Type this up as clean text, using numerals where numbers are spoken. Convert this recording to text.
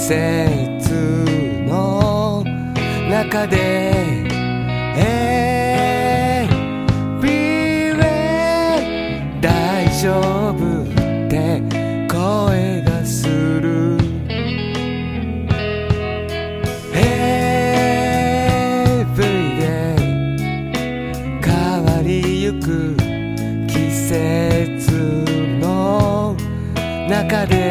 節の中で大丈夫って声がする Everyday 変わりゆく季節の中で